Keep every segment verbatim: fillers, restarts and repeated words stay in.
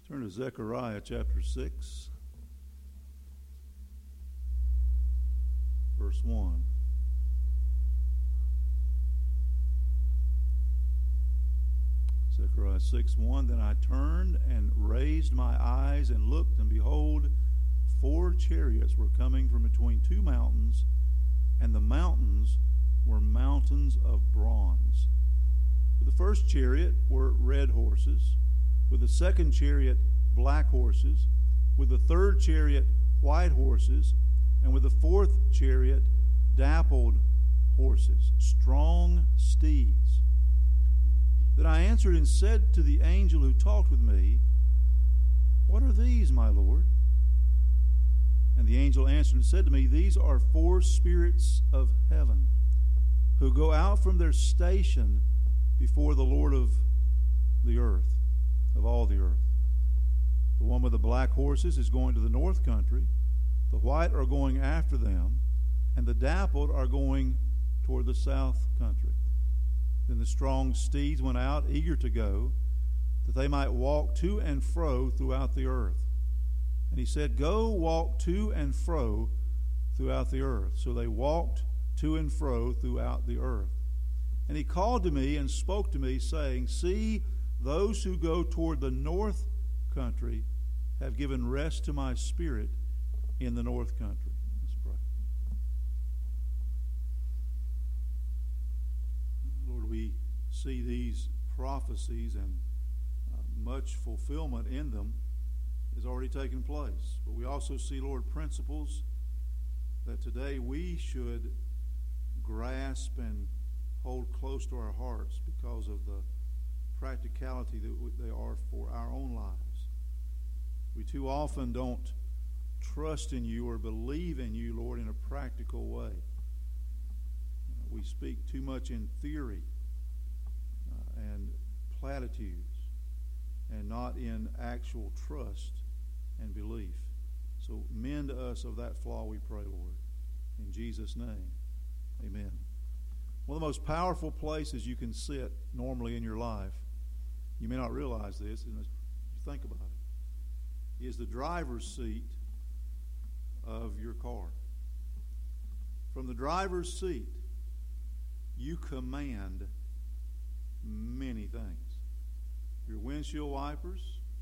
Turn to Zechariah chapter six, verse one. Zechariah six one, Then I turned and raised my eyes and looked, and behold, four chariots were coming from between two mountains, and the mountains were mountains of bronze. With the first chariot were red horses, with the second chariot black horses, with the third chariot white horses, and with the fourth chariot dappled horses, strong steeds. Then I answered and said to the angel who talked with me, What are these, my Lord? And the angel answered and said to me, These are four spirits of heaven, who go out from their station before the Lord of the earth, of all the earth. The one with the black horses is going to the north country, the white are going after them, and the dappled are going toward the south country. Then the strong steeds went out, eager to go, that they might walk to and fro throughout the earth. And he said, Go walk to and fro throughout the earth. So they walked to and fro throughout the earth. And he called to me and spoke to me, saying, See, those who go toward the north country have given rest to my spirit in the north country. Let's pray. Lord, we see these prophecies, and uh, much fulfillment in them has already taken place. But we also see, Lord, principles that today we should grasp and hold close to our hearts because of the practicality that they are for our own lives. We too often don't trust in you or believe in you, Lord, in a practical way. Uh, we speak too much in theory uh, and platitudes, and not in actual trust and belief. So mend us of that flaw, we pray, Lord. In Jesus' name, amen. One of the most powerful places you can sit normally in your life, you may not realize this, and you think about it, is the driver's seat of your car. From the driver's seat, you command many things. Your windshield wipers,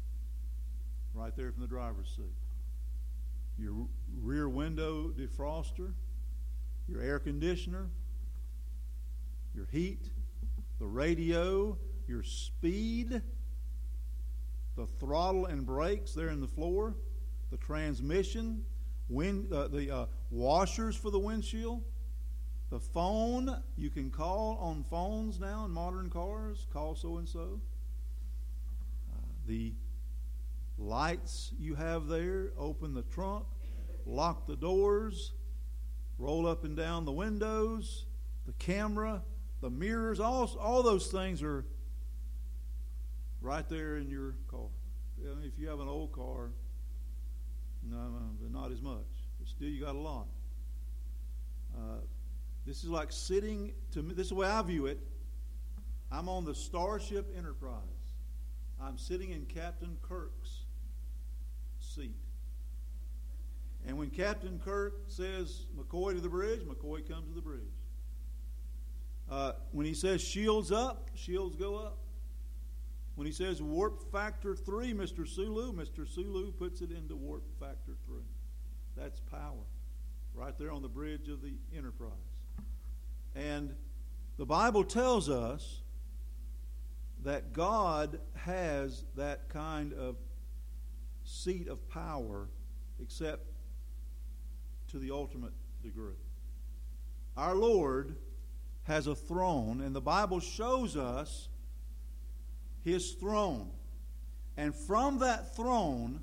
right there from the driver's seat. Your rear window defroster, your air conditioner, your heat, the radio, your speed, the throttle and brakes there in the floor, the transmission, wind, uh, the uh, washers for the windshield, the phone. You can call on phones now in modern cars, call so-and-so. Uh, the lights you have there, open the trunk, lock the doors, roll up and down the windows, the camera, the mirrors, all, all those things are right there in your car. If you have an old car, no, no not as much. But still, you got a lot. Uh, this is like sitting, to me, this is the way I view it. I'm on the Starship Enterprise. I'm sitting in Captain Kirk's seat. And when Captain Kirk says, McCoy to the bridge, McCoy comes to the bridge. Uh, when he says shields up, shields go up. When he says warp factor three, Mister Sulu, Mister Sulu puts it into warp factor three. That's power. Right there on the bridge of the Enterprise. And the Bible tells us that God has that kind of seat of power, except to the ultimate degree. Our Lord has a throne, and the Bible shows us His throne. And from that throne,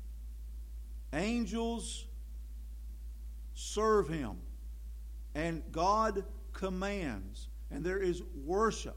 angels serve Him. And God commands. And there is worship.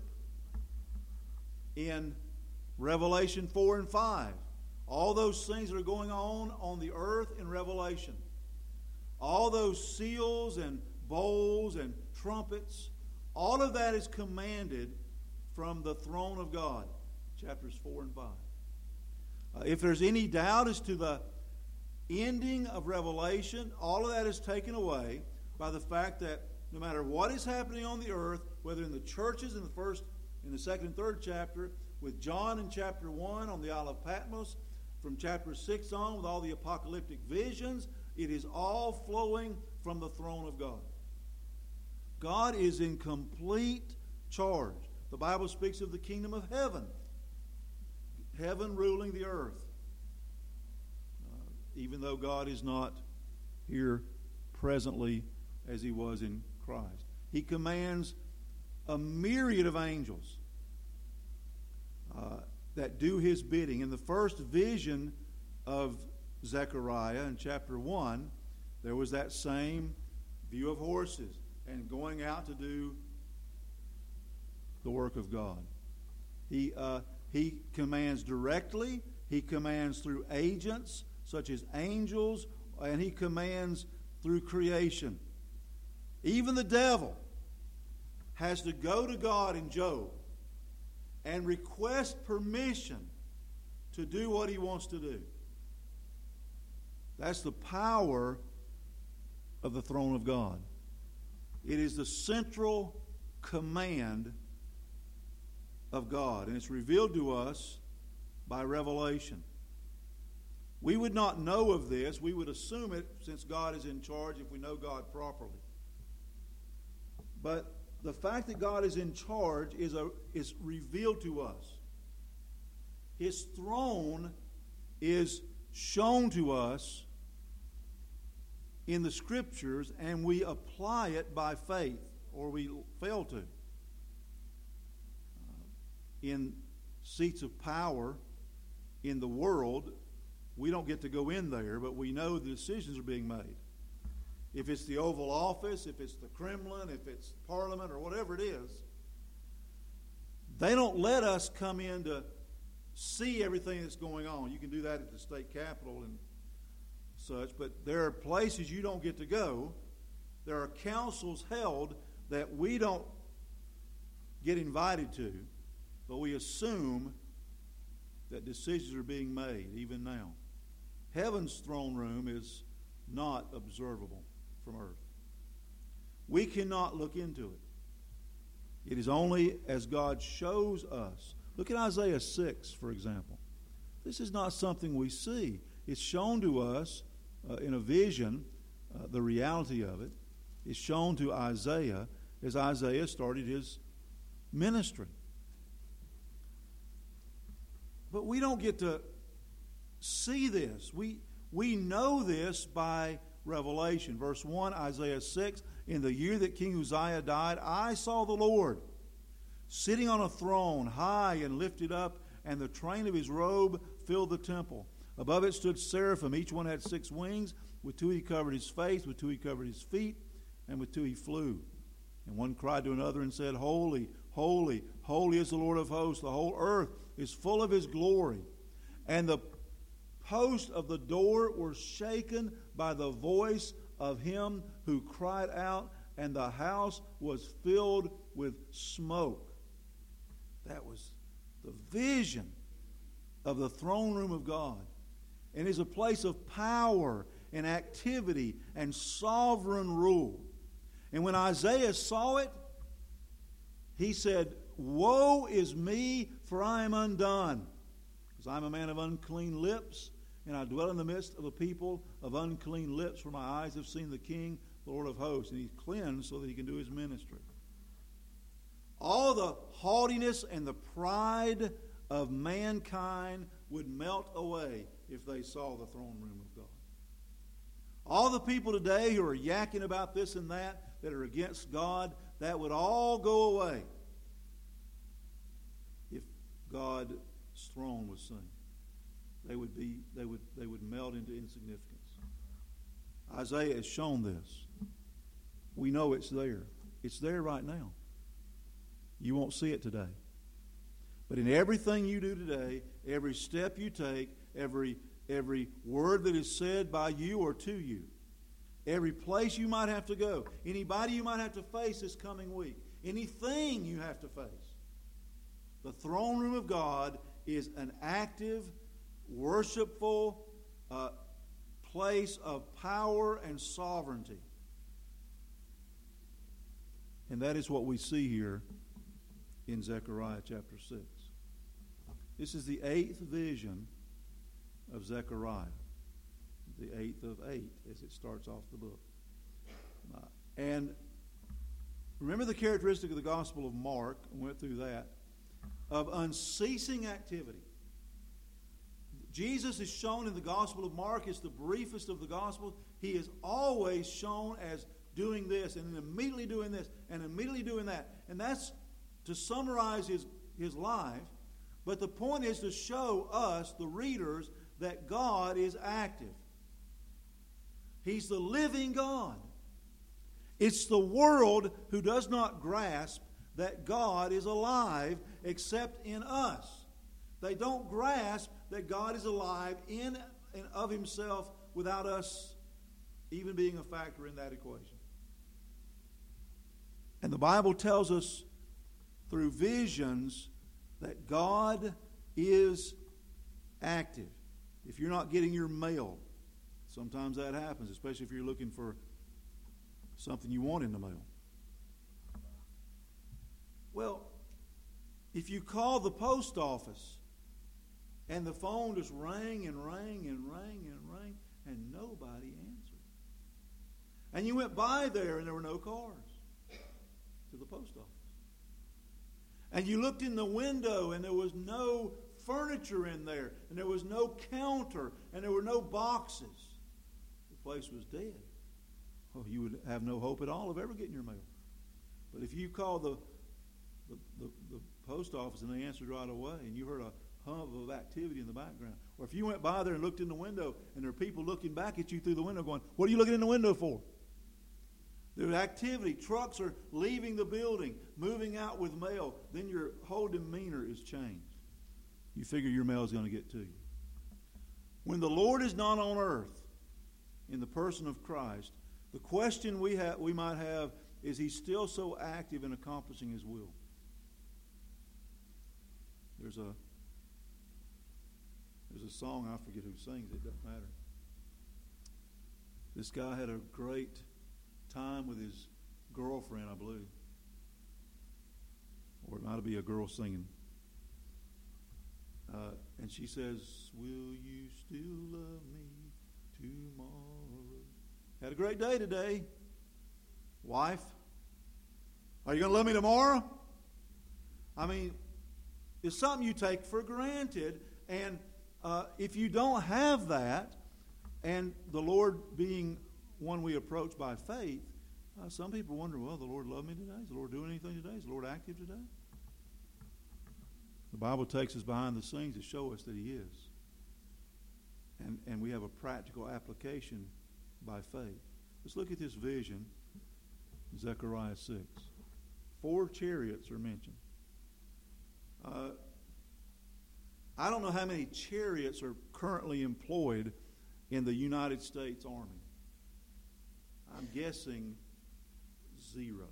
In Revelation four and five, all those things that are going on on the earth in Revelation, all those seals and bowls and trumpets, all of that is commanded from the throne of God, chapters four and five. Uh, if there's any doubt as to the ending of Revelation, all of that is taken away by the fact that no matter what is happening on the earth, whether in the churches in the first, in the second and third chapter, with John in chapter one on the Isle of Patmos, from chapter six on with all the apocalyptic visions, it is all flowing from the throne of God. God is in complete charge. The Bible speaks of the kingdom of heaven. Heaven ruling the earth. Uh, even though God is not here presently as he was in Christ. He commands a myriad of angels uh, that do his bidding. In the first vision of Zechariah in chapter one, there was that same view of horses and going out to do the work of God. He uh, he commands directly. He commands through agents such as angels, and he commands through creation. Even the devil has to go to God in Job and request permission to do what he wants to do. That's the power of the throne of God. It is the central command of God, and it's revealed to us by revelation. We would not know of this. We would assume it since God is in charge if we know God properly. But the fact that God is in charge is, a, is revealed to us. His throne is shown to us in the Scriptures, and we apply it by faith, or we fail to. Uh, in seats of power in the world, we don't get to go in there, but we know the decisions are being made. If it's the Oval Office, if it's the Kremlin, if it's Parliament, or whatever it is, they don't let us come in to see everything that's going on. You can do that at the state capitol and such, but there are places you don't get to go. There are councils held that we don't get invited to, but we assume that decisions are being made even now. Heaven's throne room is not observable from earth. We cannot look into it. It is only as God shows us. Look at Isaiah six, for example. This is not something we see. It's shown to us uh, in a vision, uh, the reality of it. It's shown to Isaiah as Isaiah started his ministry. But we don't get to see this. We, we know this by revelation. Verse one, Isaiah six, in the year that King Uzziah died, I saw the Lord sitting on a throne, high and lifted up, and the train of his robe filled the temple. Above it stood seraphim. Each one had six wings. With two he covered his face, with two he covered his feet, and with two he flew. And one cried to another and said, Holy, holy, holy is the Lord of hosts. The whole earth is full of his glory. And the posts of the door were shaken by the voice of him who cried out, and the house was filled with smoke. That was the vision of the throne room of God. And is a place of power and activity and sovereign rule. And when Isaiah saw it, he said, Woe is me, for I am undone, because I am a man of unclean lips, and I dwell in the midst of a people of unclean lips, for my eyes have seen the King, the Lord of hosts. And he's cleansed so that he can do his ministry. All the haughtiness and the pride of mankind would melt away if they saw the throne room of God. All the people today who are yakking about this and that, that are against God, that would all go away if God's throne was seen. They would be, they would, they would melt into insignificance. Isaiah has shown this. We know it's there. It's there right now. You won't see it today. But in everything you do today, every step you take, every, every word that is said by you or to you, every place you might have to go, anybody you might have to face this coming week, anything you have to face, the throne room of God is an active, worshipful uh, place of power and sovereignty. And that is what we see here in Zechariah chapter six. This is the eighth vision of Zechariah. The eighth of eight as it starts off the book. Uh, and remember the characteristic of the Gospel of Mark, I went through that, of unceasing activity. Jesus is shown in the Gospel of Mark as the briefest of the Gospels. He is always shown as doing this and immediately doing this and immediately doing that. And that's to summarize his, his life. But the point is to show us, the readers, that God is active. He's the living God. It's the world who does not grasp that God is alive except in us. They don't grasp that God is alive in and of himself without us even being a factor in that equation. And the Bible tells us through visions that God is active. If you're not getting your mail, sometimes that happens, especially if you're looking for something you want in the mail. Well, if you call the post office and the phone just rang and rang and rang and rang and nobody answered, and you went by there and there were no cars to the post office, and you looked in the window and there was no furniture in there, and there was no counter, and there were no boxes, the place was dead. Well, you would have no hope at all of ever getting your mail. But if you call the the, the the post office and they answered right away, and you heard a hum of activity in the background, or if you went by there and looked in the window and there are people looking back at you through the window going, what are you looking in the window for? There's activity. Trucks are leaving the building, moving out with mail. Then your whole demeanor is changed. You figure your mail is going to get to you. When the Lord is not on earth in the person of Christ, the question we have, we might have, is he still so active in accomplishing his will? There's a there's a song, I forget who sings it, it doesn't matter. This guy had a great time with his girlfriend, I believe. Or it might be a girl singing. Uh, and she says, will you still love me tomorrow? Had a great day today. Wife, are you going to love me tomorrow? I mean, it's something you take for granted. And uh, if you don't have that, and the Lord being one we approach by faith, uh, some people wonder, well, the Lord loved me today? Is the Lord doing anything today? Is the Lord active today? The Bible takes us behind the scenes to show us that he is. And, and we have a practical application by faith. Let's look at this vision, Zechariah six. Four chariots are mentioned. Uh, I don't know how many chariots are currently employed in the United States Army. I'm guessing zero.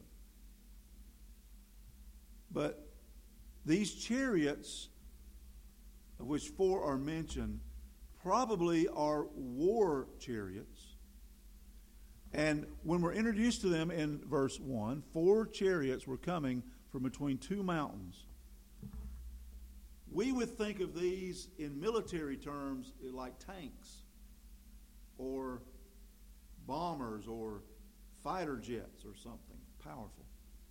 But these chariots, of which four are mentioned, probably are war chariots. And when we're introduced to them in verse one, four chariots were coming from between two mountains. We would think of these in military terms like tanks or bombers or fighter jets or something powerful.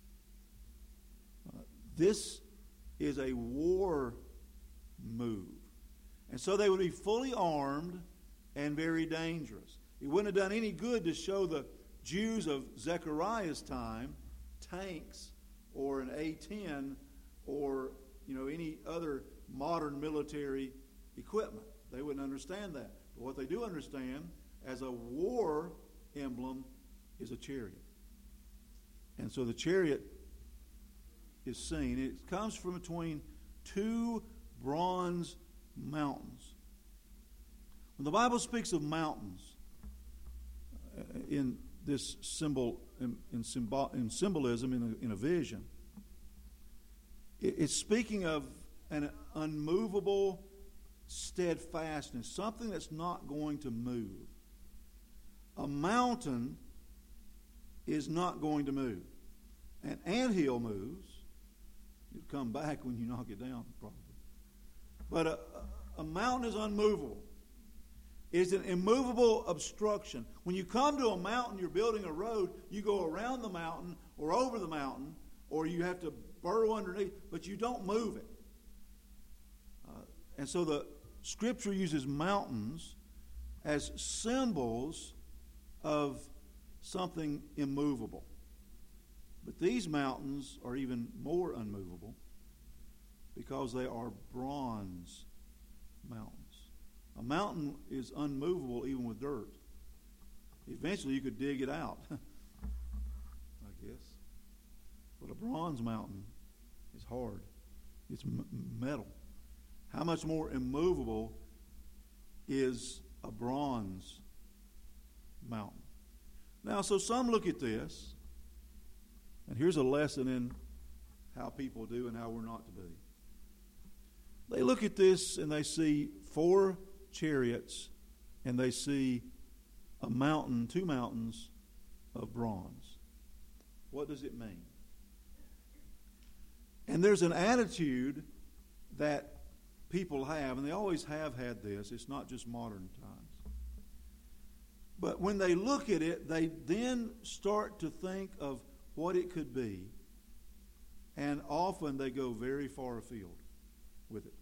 Uh, this is a war move. And so they would be fully armed and very dangerous. It wouldn't have done any good to show the Jews of Zechariah's time tanks or an A ten or, you know, any other modern military equipment. They wouldn't understand that. But what they do understand as a war emblem is a chariot. And so the chariot is seen. It comes from between two bronze mountains. When the Bible speaks of mountains uh, in this symbol, in, in, symbol, in symbolism, in a, in a vision, it, it's speaking of an unmovable steadfastness, something that's not going to move. A mountain is not going to move. An anthill moves. It'll come back when you knock it down, probably. But a, a mountain is unmovable. It's an immovable obstruction. When you come to a mountain, you're building a road, you go around the mountain or over the mountain, or you have to burrow underneath, but you don't move it. Uh, and so the Scripture uses mountains as symbols of something immovable. But these mountains are even more unmovable because they are bronze mountains. A mountain is unmovable even with dirt. Eventually you could dig it out, I guess. But a bronze mountain is hard. It's m- metal. How much more immovable is a bronze mountain? Now, so some look at this, and here's a lesson in how people do and how we're not to be. They look at this and they see four chariots, and they see a mountain, two mountains of bronze. What does it mean? And there's an attitude that people have, and they always have had this. It's not just modern times. But when they look at it, they then start to think of what it could be, and often they go very far afield with it.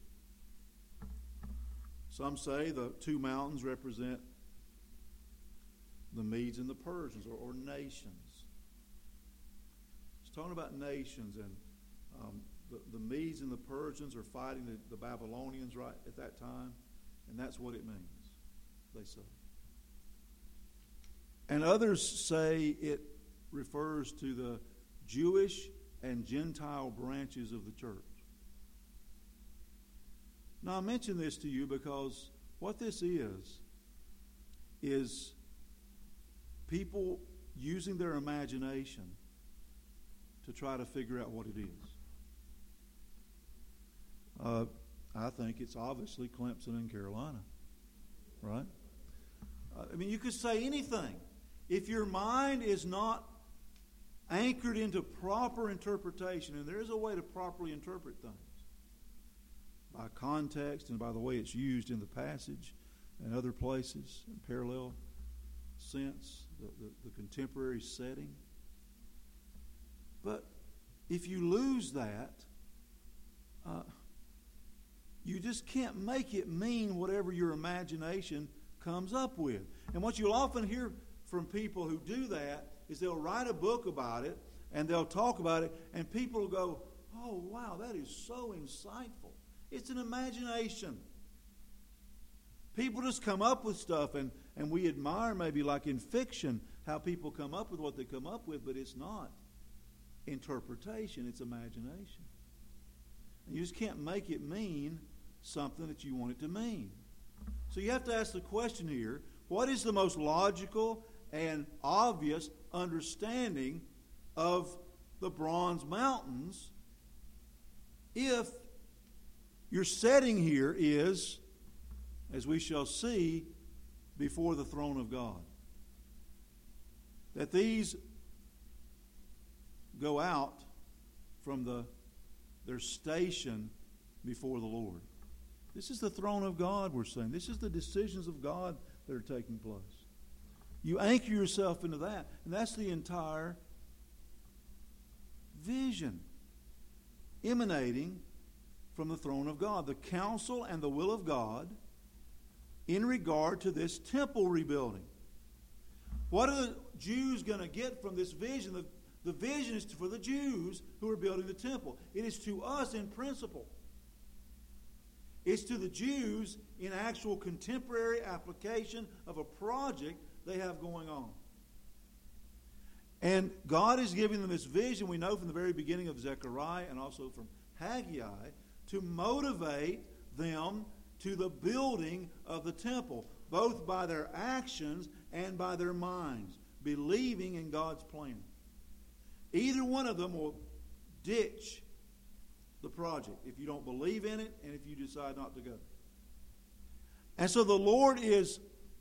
Some say the two mountains represent the Medes and the Persians, or, or nations. It's talking about nations, and um, the, the Medes and the Persians are fighting the, the Babylonians right at that time, and that's what it means, they say. And others say it refers to the Jewish and Gentile branches of the church. Now, I mention this to you because what this is, is people using their imagination to try to figure out what it is. Uh, I think it's obviously Clemson and Carolina, right? Uh, I mean, you could say anything. If your mind is not anchored into proper interpretation, and there is a way to properly interpret things, by context and by the way it's used in the passage and other places in parallel sense, the, the, the contemporary setting. But if you lose that, uh, you just can't make it mean whatever your imagination comes up with. And what you'll often hear from people who do that is they'll write a book about it and they'll talk about it, and people will go, "Oh, wow, that is so insightful." It's an imagination. People just come up with stuff, and, and we admire maybe like in fiction how people come up with what they come up with, but it's not interpretation, it's imagination. And you just can't make it mean something that you want it to mean. So you have to ask the question here, what is the most logical and obvious understanding of the bronze mountains if your setting here is, as we shall see, before the throne of God? That these go out from the their station before the Lord. This is the throne of God, we're saying. This is the decisions of God that are taking place. You anchor yourself into that, and that's the entire vision emanating from the throne of God, the counsel and the will of God in regard to this temple rebuilding. What are the Jews going to get from this vision? The, the vision is for the Jews who are building the temple. It is to us in principle. It's to the Jews in actual contemporary application of a project they have going on. And God is giving them this vision, we know from the very beginning of Zechariah and also from Haggai, to motivate them to the building of the temple, both by their actions and by their minds, believing in God's plan. Either one of them will ditch the project if you don't believe in it and if you decide not to go. And so the Lord is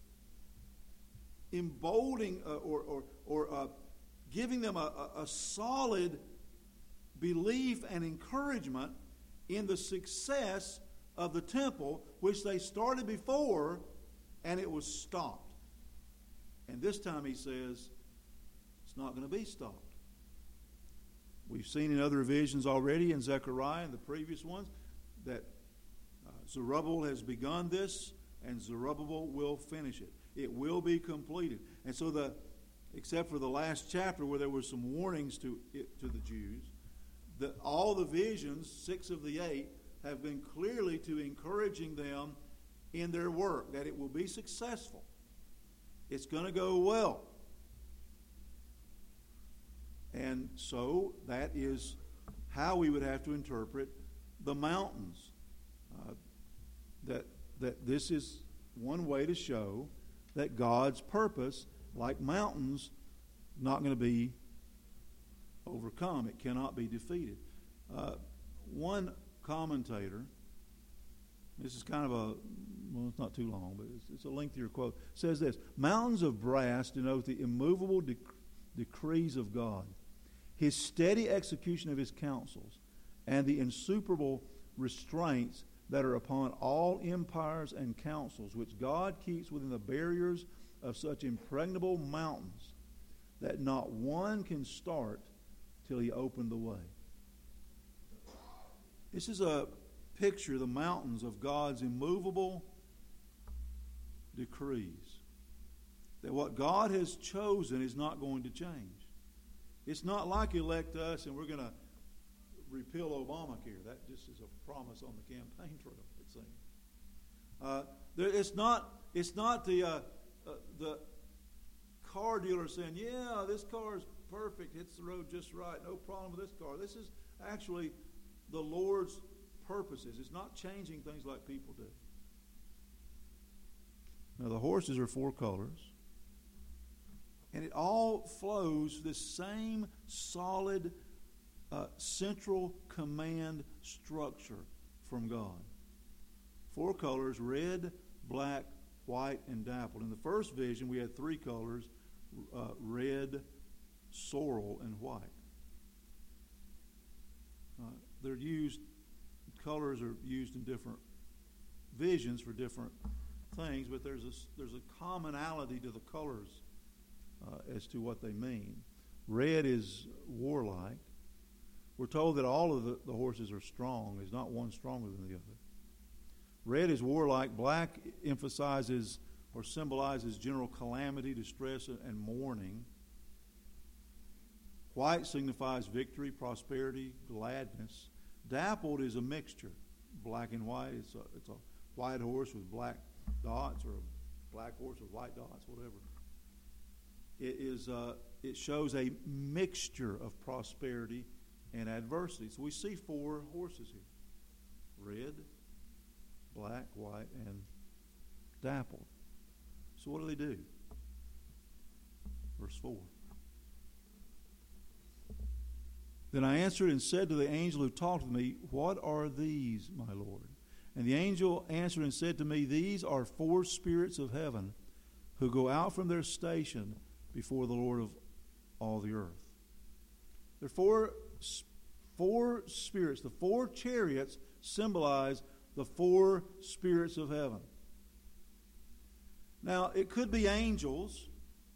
emboldening uh, or, or, or uh, giving them a, a, a solid belief and encouragement in the success of the temple, which they started before, and it was stopped. And this time he says, it's not going to be stopped. We've seen in other visions already in Zechariah and the previous ones that uh, Zerubbabel has begun this, and Zerubbabel will finish it. It will be completed. And so the, except for the last chapter where there were some warnings to it, to the Jews, the, all the visions, six of the eight, have been clearly to encouraging them in their work, that it will be successful. It's going to go well. And so that is how we would have to interpret the mountains. Uh, that that this is one way to show that God's purpose, like mountains, not going to be overcome. It cannot be defeated. Uh, one commentator, this is kind of a, well, it's not too long, but it's, it's a lengthier quote, says this: mountains of brass denote the immovable dec- decrees of God, His steady execution of His counsels, and the insuperable restraints that are upon all empires and councils, which God keeps within the barriers of such impregnable mountains that not one can start till He opened the way. This is a picture of the mountains of God's immovable decrees. That what God has chosen is not going to change. It's not like elect us and we're going to repeal Obamacare. That just is a promise on the campaign trail, it seems. Uh, there, it's not. It's not the uh, uh, the car dealer saying, "Yeah, this car is perfect. Hits the road just right. No problem with this car." This is actually the Lord's purposes. It's not changing things like people do. Now the horses are four colors, and it all flows this same solid uh, central command structure from God. Four colors: red, black, white, and dappled. In the first vision, we had three colors: uh, red, sorrel, and white. Uh, they're used. Colors are used in different visions for different things, but there's a there's a commonality to the colors uh, as to what they mean. Red is warlike. We're told that all of the, the horses are strong. There's not one stronger than the other. Red is warlike. Black emphasizes or symbolizes general calamity, distress, and mourning. White signifies victory, prosperity, gladness. Dappled is a mixture, black and white. It's a, it's a white horse with black dots, or a black horse with white dots, whatever. It is. Uh, it shows a mixture of prosperity and adversity. So we see four horses here: red, black, white, and dappled. So what do they do? Verse four. Then I answered and said to the angel who talked with me, "What are these, my Lord?" And the angel answered and said to me, "These are four spirits of heaven who go out from their station before the Lord of all the earth." There are four, four spirits. The four chariots symbolize the four spirits of heaven. Now, it could be angels,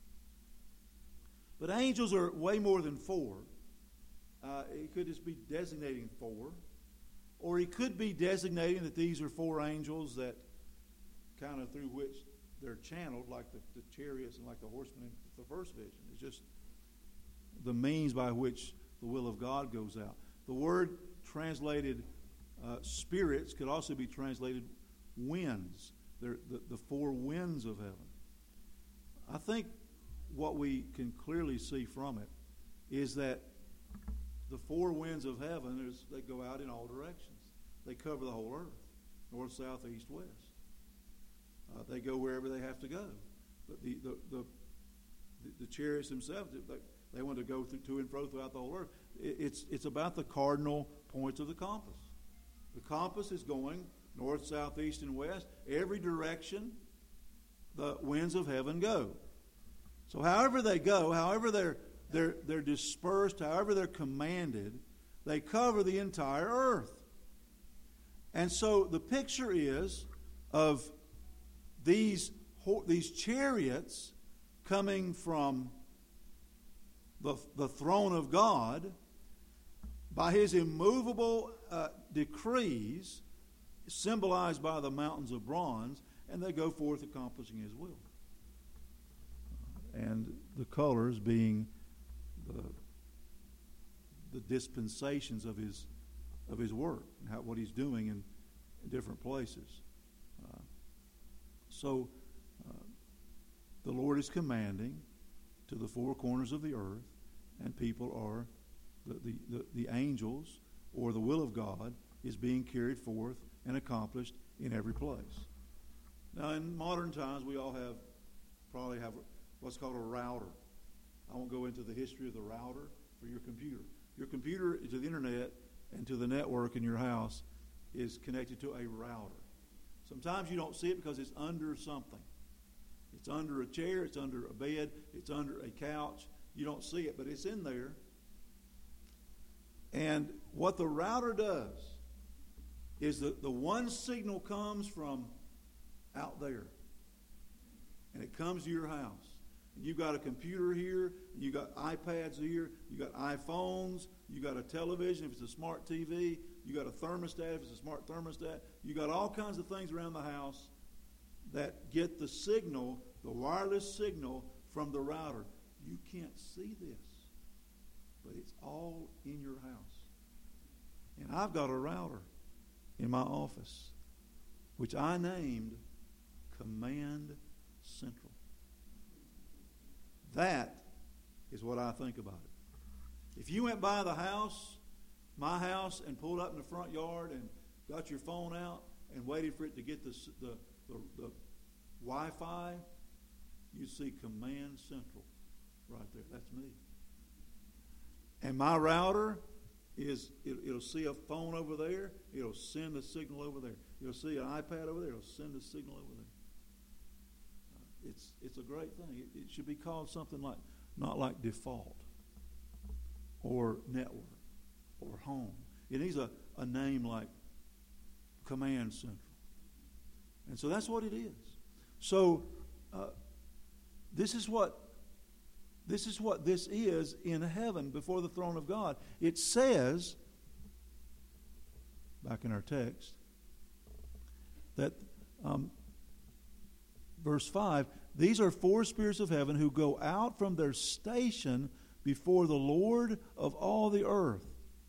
but angels are way more than four. Uh, it could just be designating four. Or he could be designating that these are four angels that kind of through which they're channeled, like the, the chariots and like the horsemen in the first vision. It's just the means by which the will of God goes out. The word translated uh, spirits could also be translated winds. They're the, the four winds of heaven. I think what we can clearly see from it is that the four winds of heaven, is, they go out in all directions. They cover the whole earth, north, south, east, west. Uh, they go wherever they have to go. But the the the, the, the chariots themselves, they, they want to go through, to and fro throughout the whole earth. It, it's it's about the cardinal points of the compass. The compass is going north, south, east, and west, every direction the winds of heaven go. So however they go, however they're, they're, they're dispersed, however they're commanded, they cover the entire earth. And so the picture is of these, these chariots coming from the, the throne of God by His immovable uh, decrees, symbolized by the mountains of bronze, and they go forth accomplishing His will. And the colors being the, the dispensations of His of His work, and how, what He's doing in, in different places. Uh, so uh, the Lord is commanding to the four corners of the earth, and people are, the, the, the, the angels, or the will of God, is being carried forth and accomplished in every place. Now, in modern times, we all have, probably have what's called a router. I won't go into the history of the router for your computer. Your computer to the internet and to the network in your house is connected to a router. Sometimes you don't see it because it's under something. It's under a chair, it's under a bed, it's under a couch. You don't see it, but it's in there. And what the router does is that the one signal comes from out there, and it comes to your house. And you've got a computer here, and you've got iPads here, you've got iPhones, you've got a television if it's a smart T V, you've got a thermostat if it's a smart thermostat, you've got all kinds of things around the house that get the signal, the wireless signal from the router. You can't see this, but it's all in your house. And I've got a router in my office, which I named Command Central. That is what I think about it. If you went by the house, my house, and pulled up in the front yard and got your phone out and waited for it to get the, the, the, the Wi-Fi, you'd see Command Central right there. That's me. And my router is, it, it'll see a phone over there, it'll send a signal over there. You'll see an iPad over there, it'll send a signal over there. Uh, it's it's a great thing. It, it should be called something like, not like default or network or home. It needs a, a name like Command Central. And so that's what it is. So uh, this is what This is what this is in heaven before the throne of God. It says, back in our text, that um, verse five, these are four spirits of heaven who go out from their station before the Lord of all the earth.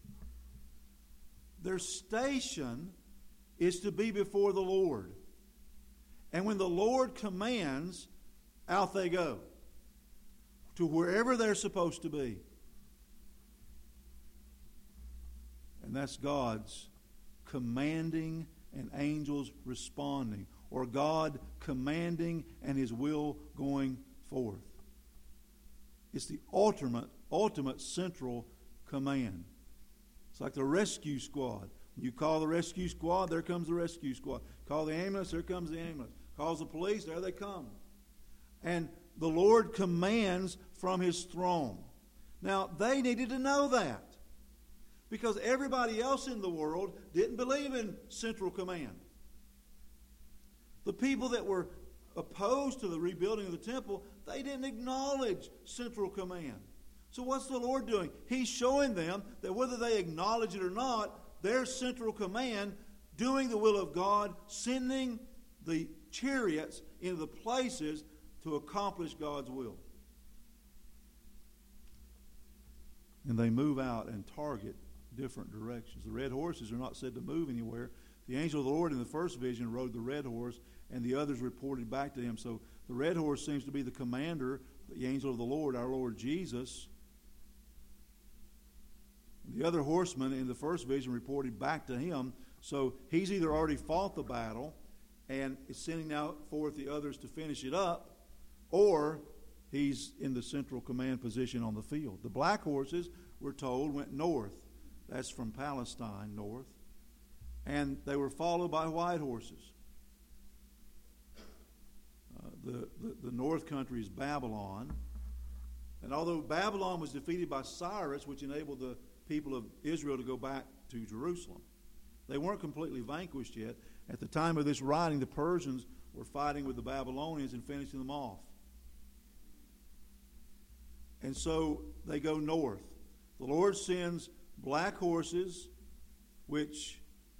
Their station is to be before the Lord. And when the Lord commands, out they go to wherever they're supposed to be. And that's God's commanding and angels responding, or God commanding and His will going forth. It's the ultimate, ultimate central command. It's like the rescue squad. You call the rescue squad, there comes the rescue squad. Call the ambulance, there comes the ambulance. Calls the police, there they come. And the Lord commands from His throne. Now, they needed to know that, because everybody else in the world didn't believe in central command. The people that were opposed to the rebuilding of the temple, they didn't acknowledge central command. So what's the Lord doing? He's showing them that whether they acknowledge it or not, their central command, doing the will of God, sending the chariots into the places to accomplish God's will. And they move out and target different directions. The red horses are not said to move anywhere. The angel of the Lord in the first vision rode the red horse, and the others reported back to him. So the red horse seems to be the commander, the angel of the Lord, our Lord Jesus. The other horsemen in the first vision reported back to him. So he's either already fought the battle and is sending out forth the others to finish it up, or he's in the central command position on the field. The black horses, we're told, went north. That's from Palestine, north. and they were followed by white horses. Uh, the, the, the north country is Babylon. And although Babylon was defeated by Cyrus, which enabled the people of Israel to go back to Jerusalem, they weren't completely vanquished yet. At the time of this writing, the Persians were fighting with the Babylonians and finishing them off. And so they go north. The Lord sends black horses, which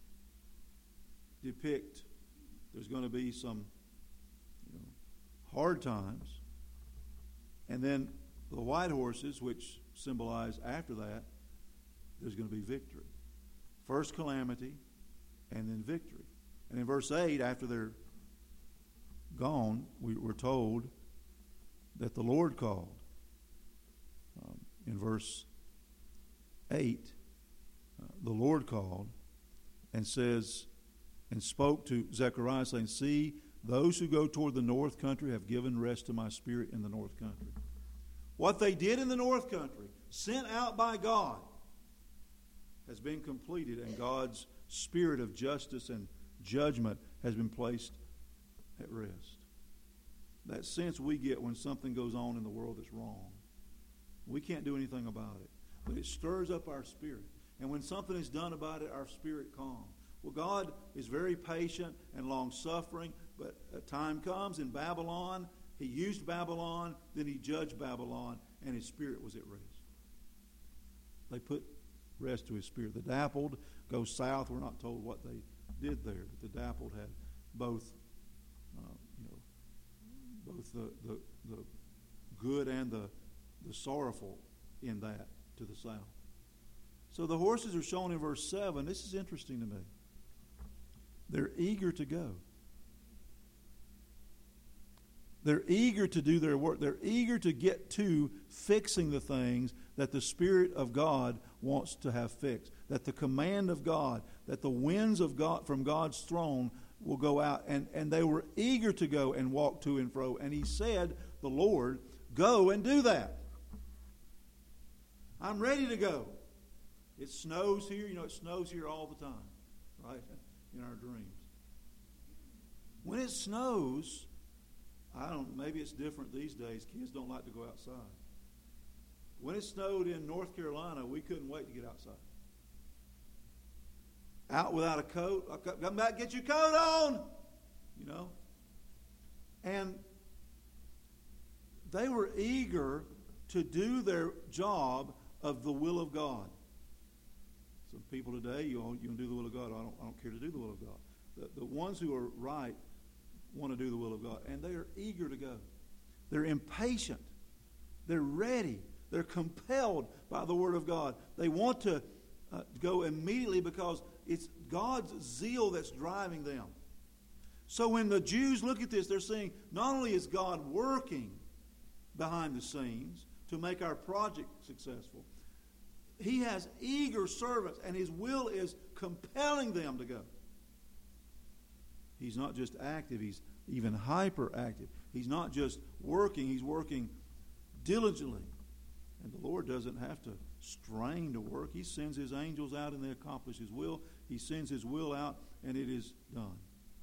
depict there's going to be some, you know, hard times. And then the white horses, which symbolize after that, there's going to be victory. First calamity, and then victory. And in verse eight, after they're gone, we were told that the Lord called. Um, in verse eight, uh, the Lord called and says, and spoke to Zechariah, saying, "See, those who go toward the north country have given rest to my spirit in the north country." What they did in the north country, sent out by God, has been completed, and God's spirit of justice and judgment has been placed at rest. That sense we get when something goes on in the world that's wrong. We can't do anything about it, but it stirs up our spirit. And when something is done about it, our spirit calms. Well, God is very patient and long-suffering, but a time comes in Babylon, He used Babylon, then He judged Babylon, and His spirit was at rest. They put rest to His spirit. The dappled go south. We're not told what they did there, but the dappled had both, uh, you know, both the, the the good and the the sorrowful in that to the south. So the horses are shown in verse seven. This is interesting to me. They're eager to go. They're eager to do their work. They're eager to get to fixing the things that the Spirit of God wants to have fixed. That the command of God, that the winds of God from God's throne will go out. And, and they were eager to go and walk to and fro. And He said, the Lord, go and do that. I'm ready to go. It snows here. You know, it snows here all the time, right? In our dreams. When it snows, I don't, maybe it's different these days. Kids don't like to go outside. When it snowed in North Carolina, we couldn't wait to get outside. Out without a coat. Come back, get your coat on. You know. And they were eager to do their job of the will of God. Some people today, you want, you want to do the will of God. I don't, I don't care to do the will of God. The, the ones who are right want to do the will of God. And they are eager to go. They're impatient. They're ready. They're compelled by the Word of God. They want to uh, go immediately because it's God's zeal that's driving them. So when the Jews look at this, they're saying, not only is God working behind the scenes to make our project successful, He has eager servants, and His will is compelling them to go. He's not just active, He's even hyperactive. He's not just working, He's working diligently. And the Lord doesn't have to strain to work. He sends His angels out and they accomplish His will. He sends His will out and it is done.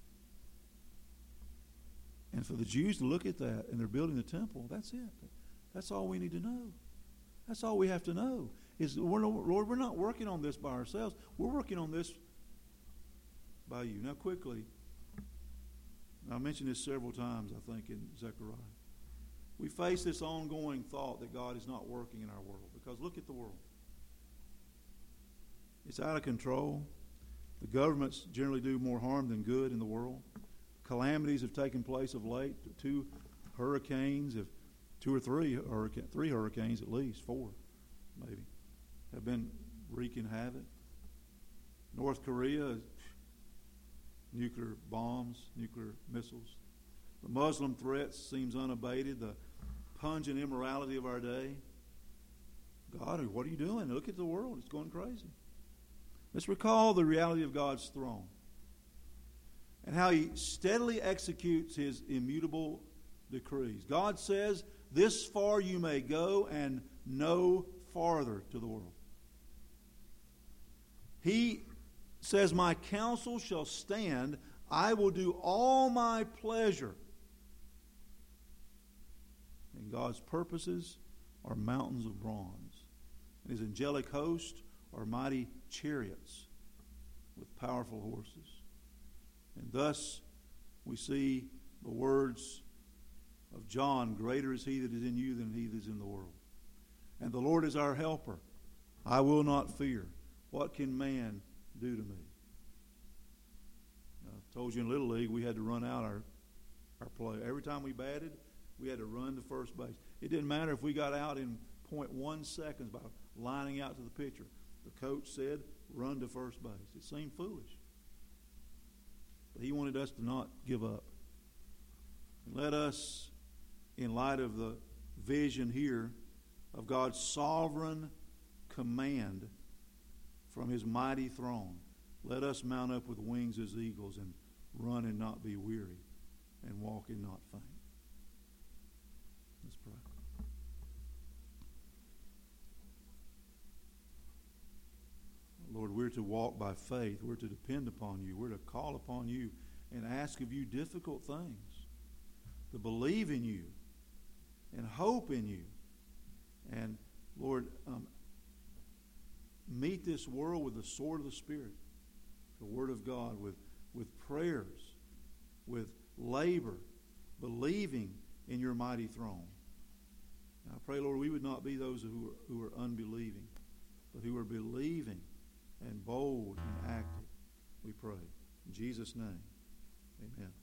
And for the Jews to look at that and they're building the temple, that's it. That's all we need to know. That's all we have to know. Is we're no, Lord, we're not working on this by ourselves. We're working on this by You. Now quickly, I mentioned this several times, I think, in Zechariah. We face this ongoing thought that God is not working in our world. Because look at the world. It's out of control. The governments generally do more harm than good in the world. Calamities have taken place of late. Two hurricanes, have, two or three, hurricane, three hurricanes at least, four maybe, have been wreaking havoc. North Korea, nuclear bombs, nuclear missiles. The Muslim threat seems unabated. The pungent immorality of our day. God, what are you doing? Look at the world. It's going crazy. Let's recall the reality of God's throne and how He steadily executes His immutable decrees. God says, this far you may go and no farther to the world. He says, my counsel shall stand. I will do all my pleasure. And God's purposes are mountains of bronze. And his angelic host are mighty chariots with powerful horses. And thus we see the words of John, greater is he that is in you than he that is in the world. And the Lord is our helper. I will not fear. What can man do to me? I told you in Little League we had to run out our, our play. Every time we batted, we had to run to first base. It didn't matter if we got out in point one seconds by lining out to the pitcher. The coach said, run to first base. It seemed foolish. But he wanted us to not give up. And let us, in light of the vision here of God's sovereign command from his mighty throne, let us mount up with wings as eagles and run and not be weary and walk and not faint. Let's pray. Lord, we're to walk by faith. We're to depend upon you. We're to call upon you and ask of you difficult things. To believe in you and hope in you. And, Lord, um, meet this world with the sword of the Spirit, the Word of God, with, with prayers, with labor, believing in your mighty throne. And I pray, Lord, we would not be those who are, who are unbelieving, but who are believing and bold and active, we pray. In Jesus' name, amen.